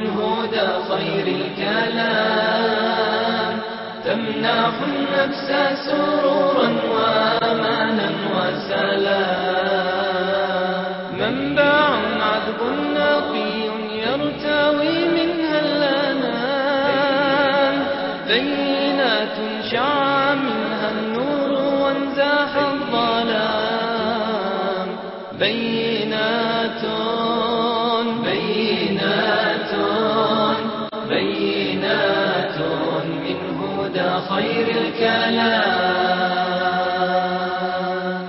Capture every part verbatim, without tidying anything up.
هدى خير الكلام، تمنح النفس سرورا وأمانا وسلام. منبع عذب نقي يرتوي منها الأنام، بينات شع منها النور وانزاح الظلام. بينات بينات بينات من هدى خير الكلام.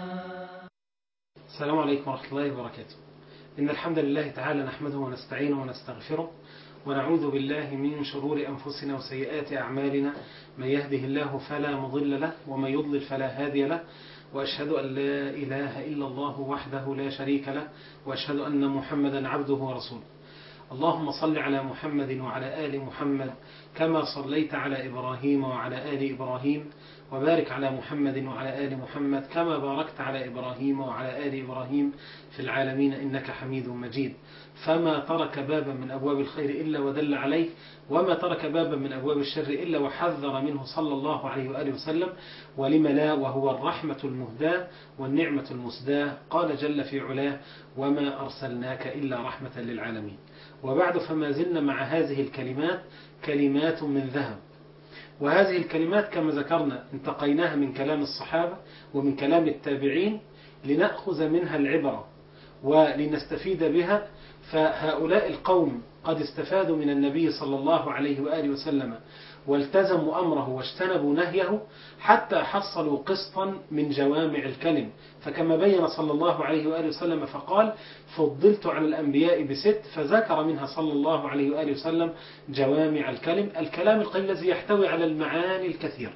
السلام عليكم ورحمة الله وبركاته. إن الحمد لله تعالى نحمده ونستعينه ونستغفره، ونعوذ بالله من شرور أنفسنا وسيئات أعمالنا. من يهده الله فلا مضل له، ومن يضلل فلا هادي له. وأشهد أن لا إله إلا الله وحده لا شريك له، وأشهد أن محمدا عبده ورسوله. اللهم صل على محمد وعلى آل محمد كما صليت على إبراهيم وعلى آل إبراهيم، وبارك على محمد وعلى آل محمد كما باركت على إبراهيم وعلى آل إبراهيم في العالمين إنك حميد مجيد. فما ترك بابا من أبواب الخير إلا ودل عليه، وما ترك بابا من أبواب الشر إلا وحذر منه صلى الله عليه وآله وسلم. ولم لا، وهو الرحمة المهداة والنعمة المسداة. قال جل في علاه: وما أرسلناك إلا رحمة للعالمين. وبعد، فما زلنا مع هذه الكلمات، كلمات من ذهب. وهذه الكلمات كما ذكرنا انتقيناها من كلام الصحابة ومن كلام التابعين لنأخذ منها العبرة ولنستفيد بها. فهؤلاء القوم قد استفادوا من النبي صلى الله عليه وآله وسلم والتزموا أمره واجتنبوا نهيه حتى حصلوا قسطا من جوامع الكلم. فكما بين صلى الله عليه وآله وسلم فقال: فضلت على الأنبياء بست، فذكر منها صلى الله عليه وآله وسلم جوامع الكلم، الكلام القليل الذي يحتوي على المعاني الكثيرة.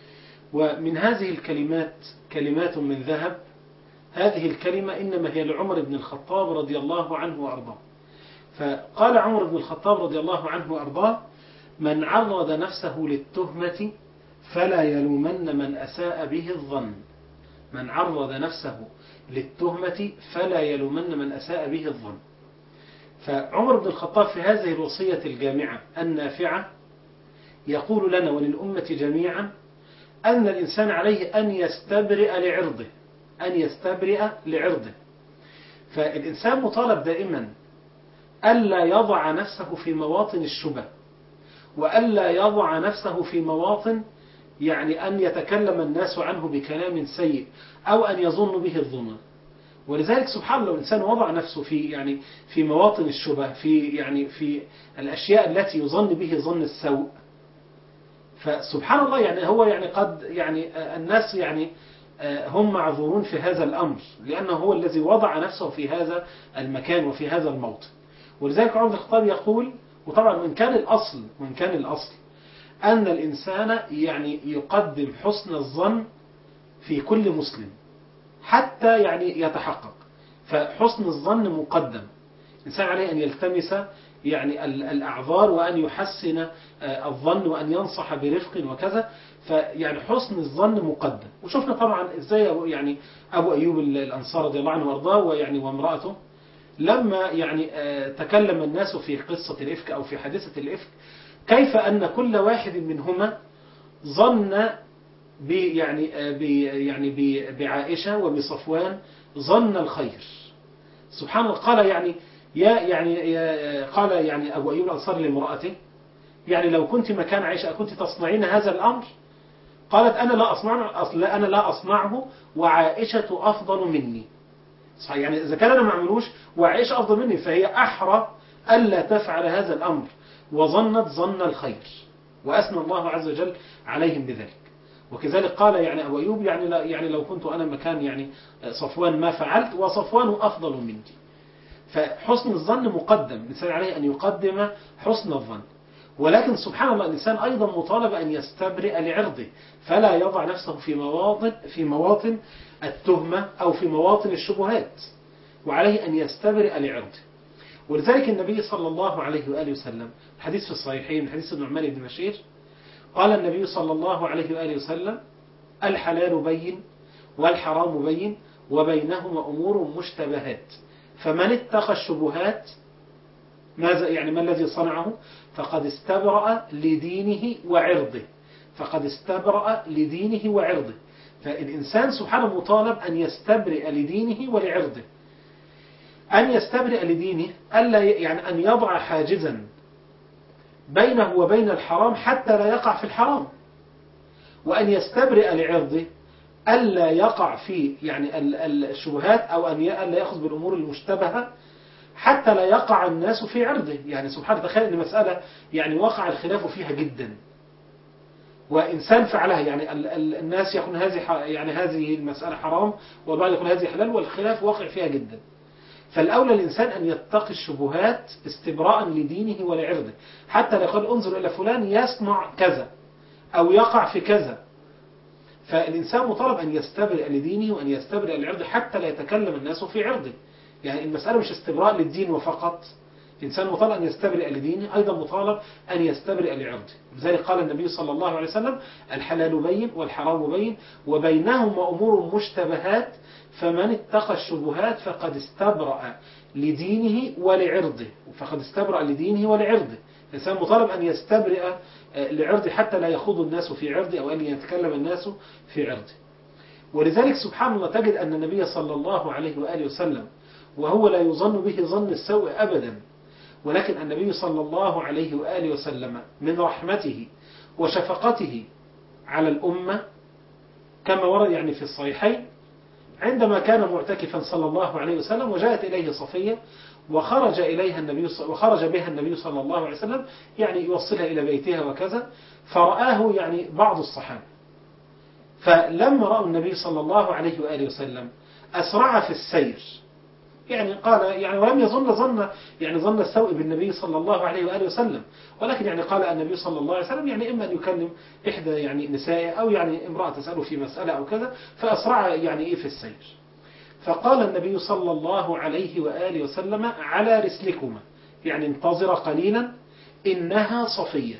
ومن هذه الكلمات كلمات من ذهب. هذه الكلمة إنما هي لعمر بن الخطاب رضي الله عنه وأرضاه. فقال عمر بن الخطاب رضي الله عنه وأرضاه: من عرض نفسه للتهمة فلا يلومن من أساء به الظن. من عرض نفسه للتهمة فلا يلومن من أساء به الظن. فعمر بن الخطاب في هذه الوصية الجامعة النافعة يقول لنا وللأمة جميعا أن الإنسان عليه أن يستبرئ لعرضه، أن يستبرئ لعرضه. فالإنسان مطالب دائما ألا يضع نفسه في مواطن الشبه، وألا يضع نفسه في مواطن يعني أن يتكلم الناس عنه بكلام سيء أو أن يظن به الظن. ولذلك سبحان الله الإنسان وضع نفسه في يعني في مواطن الشبه، في يعني في الأشياء التي يظن به ظن السوء. فسبحان الله يعني هو يعني قد يعني الناس يعني هم معذورون في هذا الأمر، لأنه هو الذي وضع نفسه في هذا المكان وفي هذا الموطن. ولذلك عمر بن الخطاب يقول، وطبعا وإن كان الأصل وإن كان الأصل أن الإنسان يعني يقدم حسن الظن في كل مسلم حتى يعني يتحقق. فحسن الظن مقدم. الإنسان عليه أن يلتمس يعني الأعذار وأن يحسن الظن وأن ينصح برفق وكذا. فيعني حسن الظن مقدم. وشفنا طبعا إزاي يعني أبو أيوب الأنصاري رضي الله عنه وأرضاه ويعني وامرأته لما يعني تكلم الناس في قصة الإفك أو في حادثة الإفك، كيف أن كل واحد منهما ظن ب يعني ب يعني بعائشة وبصفوان ظن الخير. سبحان الله. قال يعني يا يعني يا قال يعني أبو أيوب الأنصاري لامرأته: يعني لو كنت مكان عائشة كنت تصنعين هذا الأمر؟ قالت: أنا لا أصنعه، أنا لا أصنعه وعائشة أفضل مني. صحيح، يعني إذا كان أنا ما أعملوش وعائشة أفضل مني فهي أحرى ألا تفعل هذا الأمر، وظنت ظن الخير، وأثنى الله عز وجل عليهم بذلك. وكذلك قال يعني أبو أيوب يعني, لا يعني لو كنت أنا مكان يعني صفوان ما فعلت، وصفوان أفضل مني. فحسن الظن مقدم، الإنسان عليه أن يقدم حسن الظن. ولكن سبحان الله الإنسان أيضا مطالب أن يستبرئ لعرضه، فلا يضع نفسه في مواطن في مواطن التهمة أو في مواطن الشبهات، وعليه أن يستبرئ لعرضه. ولذلك النبي صلى الله عليه وآله وسلم حديث في الصحيحين من حديث النعمان بن بشير قال النبي صلى الله عليه وآله وسلم: الحلال بين والحرام بين وبينهما أمور مشتبهات، فمن اتقى الشبهات ماذا يعني ما الذي صنعه؟ فقد استبرأ لدينه وعرضه، فقد استبرأ لدينه وعرضه. فالإنسان سبحانه مطالب أن يستبرئ لدينه ولعرضه. أن يستبرئ لدينه ألا يعني أن يضع حاجزا بينه وبين الحرام حتى لا يقع في الحرام، وأن يستبرئ لعرضه ألا يقع في يعني الشبهات أو أن لا يأخذ بالأمور المشتبهة حتى لا يقع الناس في عرضه. يعني سبحانه تخيل أن مسألة يعني وقع الخلاف فيها جدا وإنسان فعلها، يعني الناس يكون هذه يعني هذه المسألة حرام والبعض يكون هذه حلال والخلاف واقع فيها جدا. فالأولى الإنسان أن يتقي الشبهات استبراء لدينه ولعرضه حتى لا يقول انظر إلى فلان يصنع كذا أو يقع في كذا. فالإنسان مطالب أن يستبرئ لدينه وأن يستبرئ لعرضه حتى لا يتكلم الناس في عرضه. يعني المسألة مش استبراء للدين وفقط، الإنسان مطالب أن يستبرئ لدينه، أيضا مطالب أن يستبرئ لعرضه. لذلك قال النبي صلى الله عليه وسلم الحلال بين والحرام بين وبينهما أمور مشتبهات فمن اتقى الشبهات فقد استبرأ لدينه ولعرضه، فقد استبرأ لدينه ولعرضه. الإنسان مطالب أن يستبرئ لعرضه حتى لا يخوض الناس في عرضه أو أن يتكلم الناس في عرضه. ولذلك سبحان الله تجد أن النبي صلى الله عليه وآله وسلم وهو لا يظن به ظن السوء أبدا، ولكن النبي صلى الله عليه وآله وسلم من رحمته وشفقته على الأمة كما ورد يعني في الصحيحين عندما كان معتكفا صلى الله عليه وسلم وجاءت إليه صفية وخرج إليها النبي وخرج بها النبي صلى الله عليه وسلم يعني يوصلها إلى بيتها وكذا، فرآه يعني بعض الصحابة، فلما رأوا النبي صلى الله عليه وآله وسلم أسرع في السير، يعني قال يعني ولم يظن ظن يعني ظن السوء بالنبي صلى الله عليه وآله وسلم، ولكن يعني قال النبي صلى الله عليه وسلم يعني إما أن يكلم إحدى يعني نسائه أو يعني امرأة تسأله في مسألة أو كذا، فأسرع يعني إيه في السير. فقال النبي صلى الله عليه وآله وسلم على رسلكما، يعني انتظر قليلا إنها صفية.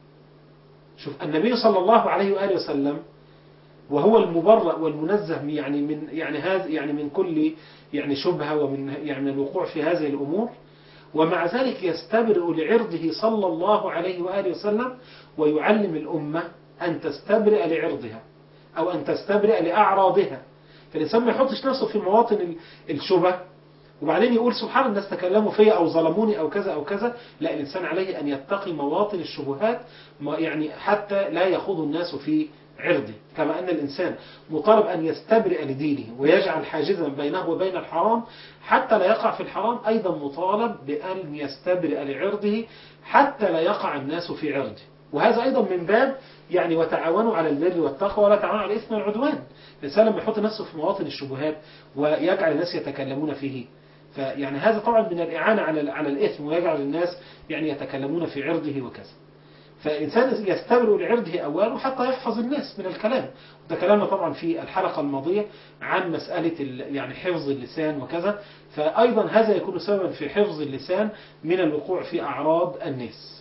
شوف النبي صلى الله عليه وآله وسلم وهو المبرأ والمنزه يعني من يعني هذا يعني من كل يعني شبهة ومن يعني من الوقوع في هذه الأمور، ومع ذلك يستبرئ لعرضه صلى الله عليه وآله وسلم ويعلم الأمة أن تستبرئ لعرضها أو أن تستبرئ لأعراضها. فالإنسان ما يحطش نفسه في مواطن الشبه وبعدين يقول سبحان الناس تكلموا فيا أو ظلموني أو كذا أو كذا. لا، الإنسان عليه أن يتقي مواطن الشبهات يعني حتى لا يخوض الناس في عرضه. كما أن الإنسان مطالب أن يستبرئ لدينه ويجعل حاجزا بينه وبين الحرام حتى لا يقع في الحرام، أيضا مطالب بأن يستبرئ لعرضه حتى لا يقع الناس في عرضه. وهذا أيضا من باب يعني وتعاونوا على البر والتقوى ولا تعاونوا على الإثم والعدوان. الإنسان لما يحط نفسه في مواطن الشبهات ويجعل الناس يتكلمون فيه، فيعني هذا طبعا من الإعانة على على الإثم ويجعل الناس يعني يتكلمون في عرضه وكذا. فالإنسان يستبرئ لعرضه أولا حتى يحفظ الناس من الكلام. وتكلمنا طبعا في الحلقة الماضية عن مسألة يعني حفظ اللسان وكذا، فأيضا هذا يكون سببا في حفظ اللسان من الوقوع في أعراض الناس.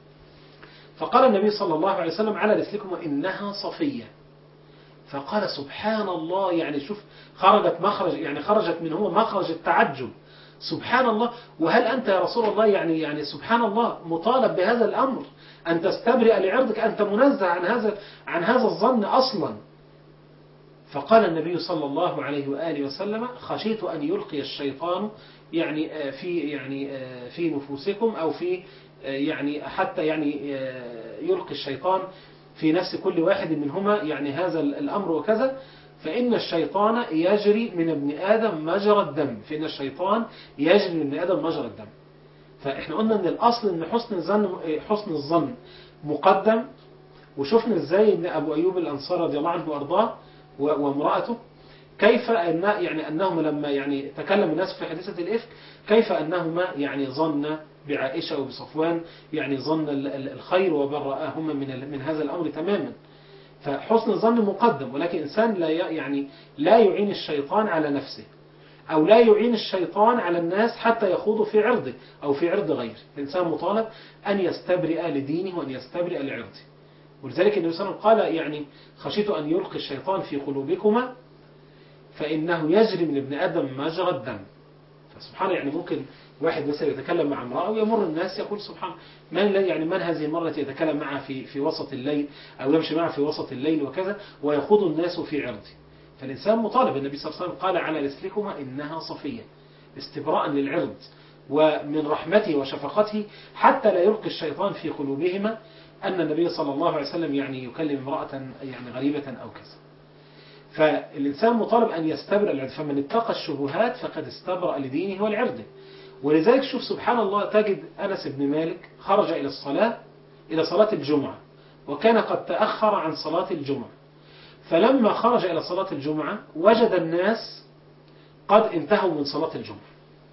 فقال النبي صلى الله عليه وسلم على رسلكم إنها صفية. فقال سبحان الله، يعني شوف خرجت مخرج يعني خرجت من هو مخرج التعجب، سبحان الله. وهل أنت يا رسول الله يعني يعني سبحان الله مطالب بهذا الأمر أن تستبرئ لعرضك، أنت منزه عن هذا عن هذا الظن أصلا. فقال النبي صلى الله عليه وآله وسلم خشيت أن يلقي الشيطان يعني في يعني في نفوسكم أو في يعني حتى يعني يلقي الشيطان في نفس كل واحد منهما يعني هذا الأمر وكذا، فإن الشيطان يجري من ابن آدم مجرى الدم، فإن الشيطان يجري من ابن آدم مجرى الدم. فإحنا قلنا أن الأصل أن حسن الظن حسن الظن مقدم. وشفنا إزاي أن أبو أيوب الأنصاري رضي الله عنه وأرضاه وامرأته كيف أن يعني أنهما لما يعني تكلم الناس في حادثة الإفك كيف أنهما يعني ظن بعائشة وبصفوان يعني ظن الخير وبرأهما من من هذا الأمر تماما. فحسن الظن مقدم، ولكن إنسان لا يعني لا يعين الشيطان على نفسه أو لا يعين الشيطان على الناس حتى يخوضوا في عرضه أو في عرض غيره. الإنسان مطالب أن يستبرئ لدينه وأن يستبرئ لعرضه. ولذلك النبي صلى الله عليه وسلم قال يعني خشيت أن يلقي الشيطان في قلوبكما فإنه يجري من ابن آدم مجرى الدم. سبحان الله، يعني ممكن واحد مثلا يتكلم مع امرأة ويمر الناس يقول سبحان من يعني من هذه المرة التي يتكلم معها في في وسط الليل أو يمشي معها في وسط الليل وكذا ويخوض الناس في عرضه. فالإنسان مطالب، النبي صلى الله عليه وسلم قال على رسلكما إنها صفية، استبراء للعرض ومن رحمته وشفقته حتى لا يلقي الشيطان في قلوبهما أن النبي صلى الله عليه وسلم يعني يكلم امرأة يعني غريبة أو كذا. فالإنسان مطالب أن يستبرأ العرض، فمن اتقى الشبهات فقد استبرأ لدينه ولعرضه. ولذلك شوف سبحان الله، تجد أنس بن مالك خرج إلى الصلاة إلى صلاة الجمعة وكان قد تأخر عن صلاة الجمعة، فلما خرج إلى صلاة الجمعة وجد الناس قد انتهوا من صلاة الجمعة،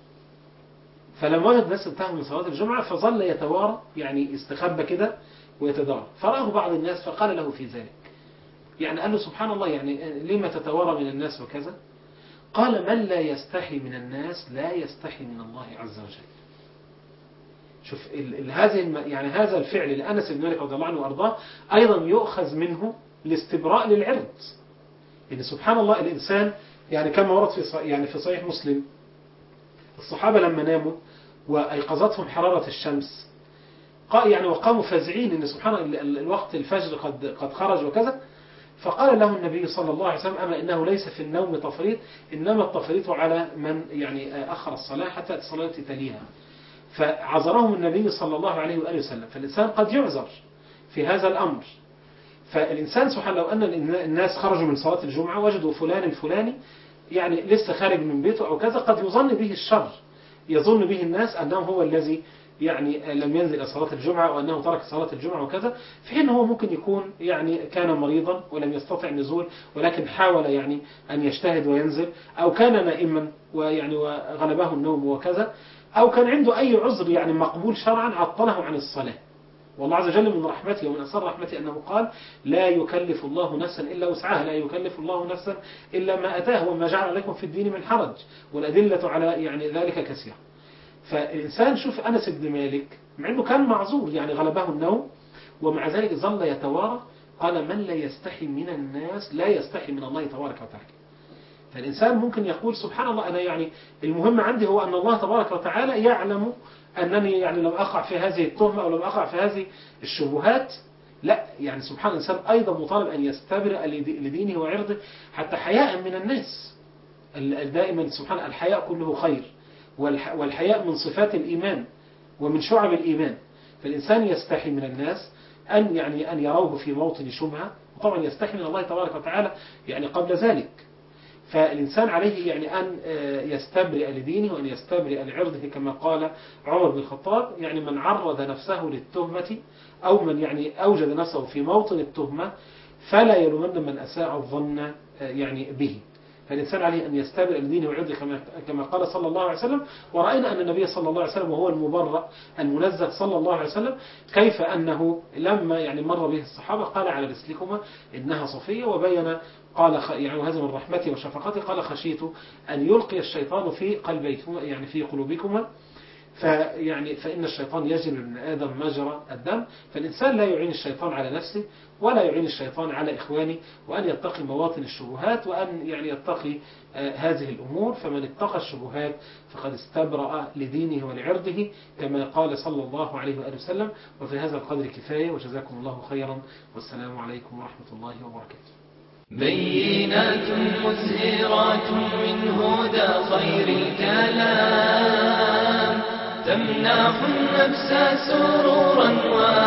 فلما وجد الناس انتهوا من صلاة الجمعة فظل يتوارى يعني استخبى كده ويتدارى، فرآه بعض الناس فقال له في ذلك، يعني قال له سبحان الله يعني لما تتوارى من الناس وكذا؟ قال من لا يستحي من الناس لا يستحي من الله عز وجل. شوف ال ال هذه يعني هذا الفعل لأنس بن مالك رضي الله عنه وأرضاه أيضا يؤخذ منه الاستبراء للعرض. إن سبحان الله الإنسان يعني كما ورد في يعني في صحيح مسلم، الصحابة لما ناموا وأيقظتهم حرارة الشمس يعني وقاموا فزعين إن سبحان الله الوقت الفجر قد قد خرج وكذا، فقال له النبي صلى الله عليه وسلم أما إنه ليس في النوم تفريط، إنما التفريط على من يعني أخر الصلاة حتى الصلاة تليها. فعذرهم النبي صلى الله عليه وآله وسلم. فالإنسان قد يعذر في هذا الأمر. فالإنسان سبحان لو أن الناس خرجوا من صلاة الجمعة وجدوا فلان الفلاني يعني لسه خارج من بيته أو كذا، قد يظن به الشر، يظن به الناس أنه هو الذي يعني لم ينزل إلى صلاة الجمعة وأنه ترك صلاة الجمعة وكذا، في حين هو ممكن يكون يعني كان مريضا ولم يستطع النزول ولكن حاول يعني أن يجتهد وينزل، أو كان نائما ويعني وغلبه النوم وكذا، أو كان عنده أي عذر يعني مقبول شرعا عطله عن الصلاة. والله عز وجل من رحمته ومن أسر رحمته أنه قال لا يكلف الله نفسا إلا وسعها، لا يكلف الله نفسا إلا ما أتاه وما جعل عليكم في الدين من حرج، والأدلة على يعني ذلك كثيرة. فالإنسان شوف أنس بن مالك مع أنه كان معذور يعني غلبه النوم ومع ذلك ظل يتوارى، قال من لا يستحي من الناس لا يستحي من الله تبارك وتعالى. فالإنسان ممكن يقول سبحان الله أنا يعني المهم عندي هو أن الله تبارك وتعالى يعلم أنني يعني لم أقع في هذه التهمة أو لم أقع في هذه الشبهات. لا، يعني سبحان الإنسان أيضا مطالب أن يستبرئ لدينه وعرضه حتى حياء من الناس. دائما سبحان الحياء كله خير، والحياء من صفات الإيمان ومن شعب الإيمان. فالإنسان يستحي من الناس أن يعني أن يروه في موطن شبهة، وطبعا يستحي من الله تبارك وتعالى يعني قبل ذلك. فالإنسان عليه يعني أن يستبرئ لدينه وأن يستبرئ لعرضه كما قال عمر بن الخطاب، يعني من عرض نفسه للتهمة أو من يعني أوجد نفسه في موطن التهمة فلا يلومن من أساء الظن يعني به. فالإنسان عليه أن يستبرئ لدينه وعرضه كما كما قال صلى الله عليه وسلم. ورأينا أن النبي صلى الله عليه وسلم وهو المبرأ المنزه صلى الله عليه وسلم كيف أنه لما يعني مر به الصحابة قال على رسلكما إنها صفية، وبين قال يعني وهذا من رحمته وشفقته قال خشيت أن يلقي الشيطان في قلبيكما يعني في قلوبكما فيعني فإن الشيطان يجري من آدم مجرى الدم. فالإنسان لا يعين الشيطان على نفسه ولا يعين الشيطان على إخوانه، وأن يتقي مواطن الشبهات وأن يعني يتقي آه هذه الأمور. فمن اتقى الشبهات فقد استبرأ لدينه ولعرضه كما قال صلى الله عليه وآله وسلم. وفي هذا القدر كفاية، وجزاكم الله خيرا، والسلام عليكم ورحمة الله وبركاته. بينات مزهرات من هدى خير الكلام تمنح النفس سرورا